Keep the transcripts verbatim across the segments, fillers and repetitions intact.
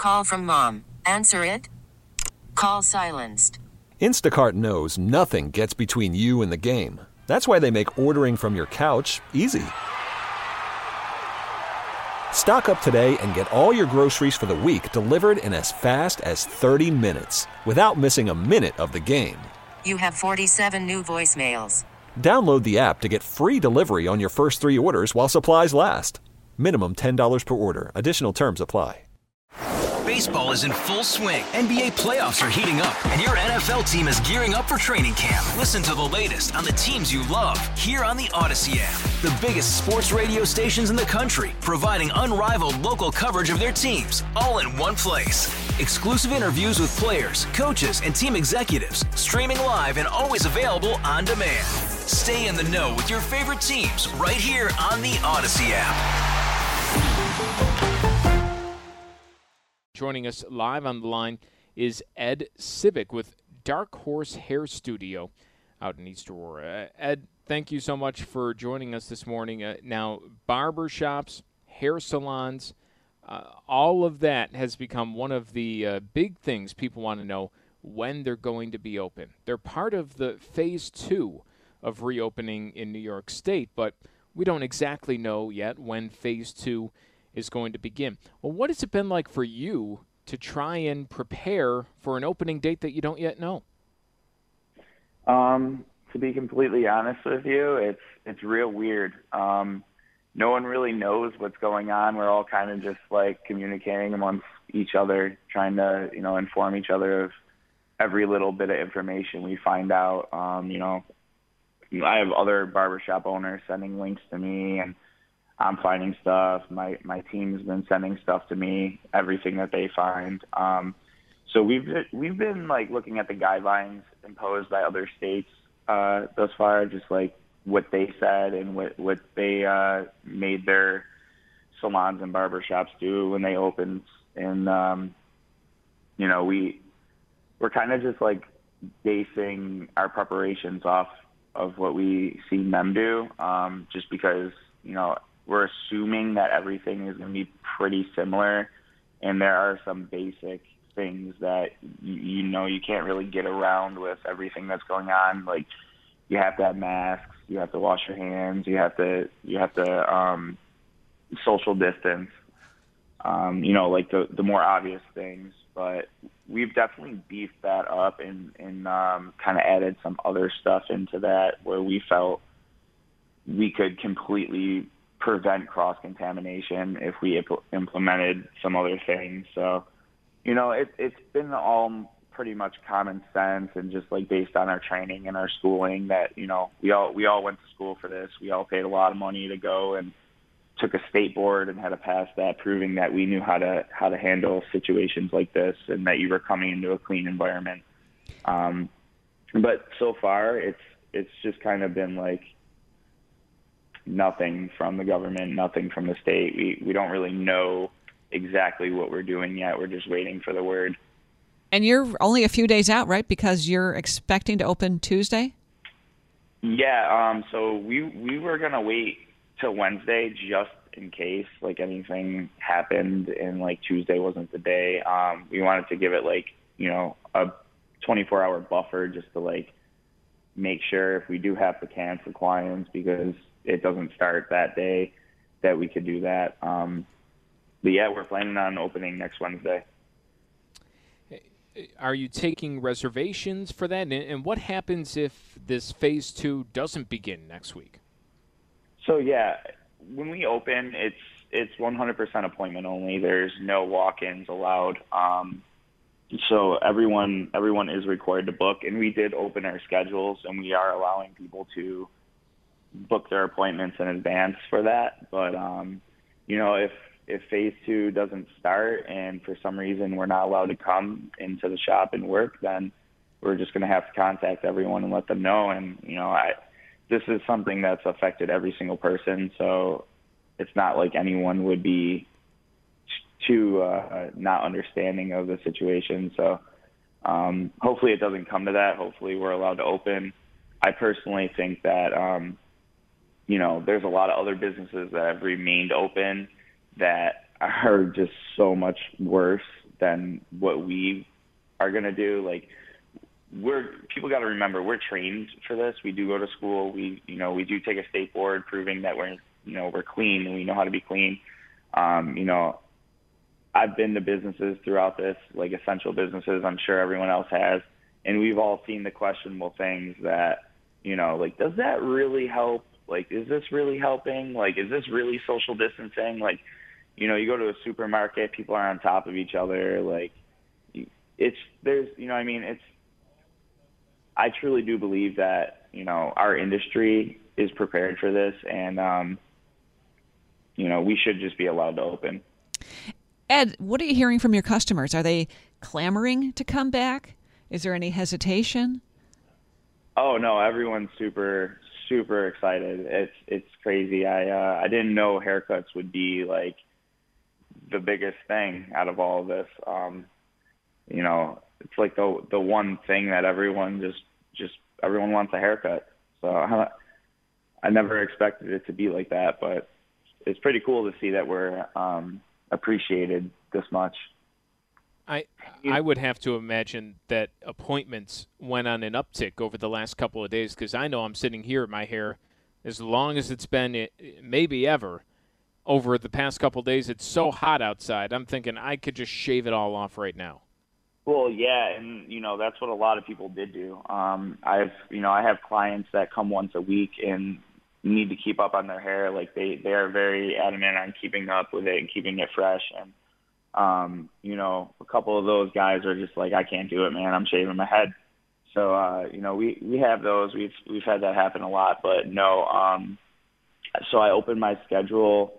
Call from mom. Answer it. Call silenced. Instacart knows nothing gets between you and the game. That's why they make ordering from your couch easy. Stock up today and get all your groceries for the week delivered in as fast as thirty minutes without missing a minute of the game. You have forty-seven new voicemails. Download the app to get free delivery on your first three orders while supplies last. Minimum ten dollars per order. Additional terms apply. Baseball is in full swing. N B A playoffs are heating up, and your N F L team is gearing up for training camp. Listen to the latest on the teams you love here on the Odyssey app. The biggest sports radio stations in the country, providing unrivaled local coverage of their teams, all in one place. Exclusive interviews with players, coaches, and team executives, streaming live and always available on demand. Stay in the know with your favorite teams right here on the Odyssey app. Joining us live on the line is Ed Civic with Dark Horse Hair Studio out in East Aurora. Uh, Ed, thank you so much for joining us this morning. Uh, now, barber shops, hair salons, uh, all of that has become one of the uh, big things people want to know when they're going to be open. They're part of the phase two of reopening in New York State, but we don't exactly know yet when phase two is going to begin. Well, what has it been like for you to try and prepare for an opening date that you don't yet know? Um, to be completely honest with you, it's it's real weird. Um, no one really knows what's going on. We're all kind of just like communicating amongst each other, trying to, you know, inform each other of every little bit of information we find out. Um, you know, I have other barbershop owners sending links to me, and I'm finding stuff. My my team's been sending stuff to me, everything that they find. Um, so we've we've been like looking at the guidelines imposed by other states uh, thus far, just like what they said and what what they uh, made their salons and barbershops do when they opened. And um, you know, we we're kind of just like basing our preparations off of what we see them do, um, just because, you know, we're assuming that everything is going to be pretty similar, and there are some basic things that you, you know you can't really get around with everything that's going on. Like, you have to have masks, you have to wash your hands, you have to you have to um, social distance. Um, you know, like the the more obvious things. But we've definitely beefed that up and and um, kind of added some other stuff into that where we felt we could completely prevent cross-contamination if we impl- implemented some other things. So, you know, it, it's been all pretty much common sense and just like based on our training and our schooling that, you know, we all we all went to school for this. We all paid a lot of money to go and took a state board and had to pass that, proving that we knew how to how to handle situations like this and that you were coming into a clean environment. Um, but so far, it's it's just kind of been like nothing from the government, nothing from the state. We we don't really know exactly what we're doing yet. We're just waiting for the word. And you're only a few days out, right? Because you're expecting to open Tuesday? Yeah, um, so we we were going to wait till Wednesday just in case like anything happened and like Tuesday wasn't the day. Um, we wanted to give it like, you know, a twenty-four hour buffer just to like make sure if we do have to cancel clients because it doesn't start that day that we could do that. Um, but yeah, we're planning on opening next Wednesday. Are you taking reservations for that? And what happens if this phase two doesn't begin next week? So yeah, when we open, it's it's one hundred percent appointment only. There's no walk-ins allowed. Um, so everyone everyone is required to book, and we did open our schedules, and we are allowing people to book their appointments in advance for that. But um, you know, if if phase two doesn't start and for some reason we're not allowed to come into the shop and work, then we're just going to have to contact everyone and let them know. And you know, I. This is something that's affected every single person, so it's not like anyone would be too uh, not understanding of the situation. So um, hopefully it doesn't come to that. Hopefully we're allowed to open. I personally think that, um, you know, there's a lot of other businesses that have remained open that are just so much worse than what we are going to do. Like, we're people got to remember, we're trained for this. We do go to school. We, you know, we do take a state board proving that we're, you know, we're clean and we know how to be clean. Um, you know, I've been to businesses throughout this, like essential businesses. I'm sure everyone else has. And we've all seen the questionable things that, you know, like, does that really help? Like, is this really helping? Like, is this really social distancing? Like, you know, you go to a supermarket, people are on top of each other. Like, it's, there's, you know, I mean, it's, I truly do believe that, you know, our industry is prepared for this, and, um, you know, we should just be allowed to open. Ed, what are you hearing from your customers? Are they clamoring to come back? Is there any hesitation? Oh no, everyone's super, super excited. It's it's crazy. I uh, I didn't know haircuts would be like the biggest thing out of all of this. Um, you know, it's like the the one thing that everyone just just everyone wants a haircut. So I, I never expected it to be like that, but it's pretty cool to see that we're um, appreciated this much. I I would have to imagine that appointments went on an uptick over the last couple of days, because I know I'm sitting here, my hair, as long as it's been, maybe ever, over the past couple of days, it's so hot outside. I'm thinking I could just shave it all off right now. Well, yeah, and, you know, that's what a lot of people did do. Um, I've, you know, I have clients that come once a week and need to keep up on their hair. Like, they, they are very adamant on keeping up with it and keeping it fresh. And, um, you know, a couple of those guys are just like, I can't do it, man. I'm shaving my head. So, uh, you know, we, we have those. We've, we've had that happen a lot, but no. Um, so I opened my schedule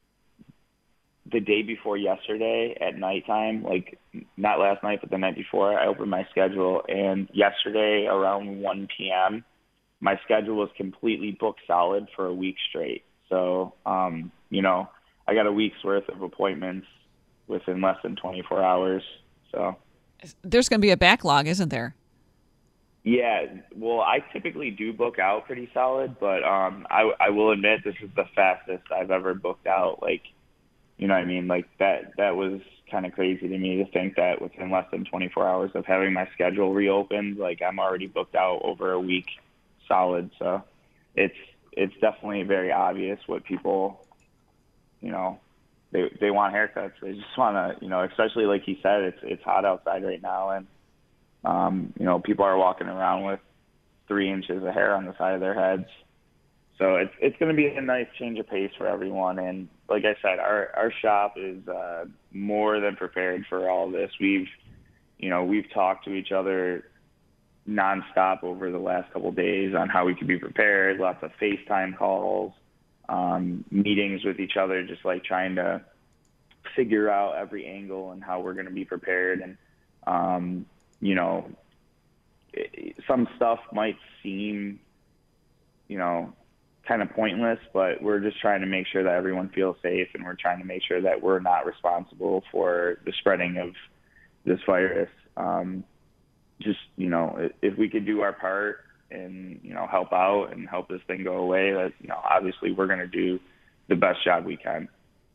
the day before yesterday at nighttime, like not last night, but the night before. I opened my schedule, and yesterday around one p.m., my schedule was completely booked solid for a week straight. So, um, you know, I got a week's worth of appointments within less than twenty-four hours. So there's going to be a backlog, isn't there? Yeah, well, I typically do book out pretty solid, but um, I, I will admit this is the fastest I've ever booked out. Like, you know what I mean? Like, that that was kind of crazy to me to think that within less than twenty-four hours of having my schedule reopened, like, I'm already booked out over a week solid. So it's it's definitely very obvious what people, you know, they they want haircuts. They just want to, you know, especially like he said, it's it's hot outside right now, and um, you know, people are walking around with three inches of hair on the side of their heads. So it's it's going to be a nice change of pace for everyone. And like I said, our our shop is uh, more than prepared for all this. We've, you know, we've talked to each other nonstop over the last couple of days on how we could be prepared. Lots of FaceTime calls, um, meetings with each other, just like trying to figure out every angle and how we're going to be prepared. And um, you know, it, some stuff might seem, you know, kind of pointless, but we're just trying to make sure that everyone feels safe, and we're trying to make sure that we're not responsible for the spreading of this virus. Um, just, you know, if we could do our part and, you know, help out and help this thing go away, that, you know, obviously we're going to do the best job we can.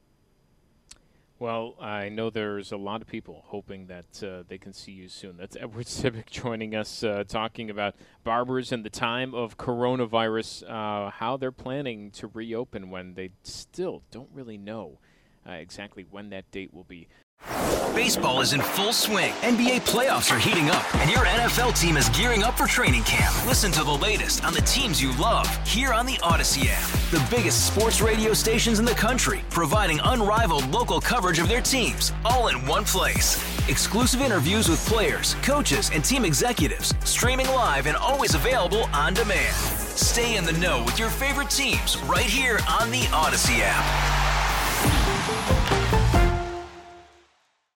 Well, I know there's a lot of people hoping that uh, they can see you soon. That's Edward Civic joining us, uh, talking about barbers in the time of coronavirus, uh, how they're planning to reopen when they still don't really know uh, exactly when that date will be. Baseball is in full swing. N B A playoffs are heating up, and your N F L team is gearing up for training camp. Listen to the latest on the teams you love here on the Odyssey app. The biggest sports radio stations in the country, providing unrivaled local coverage of their teams, all in one place. Exclusive interviews with players, coaches, and team executives, streaming live and always available on demand. Stay in the know with your favorite teams right here on the Odyssey app.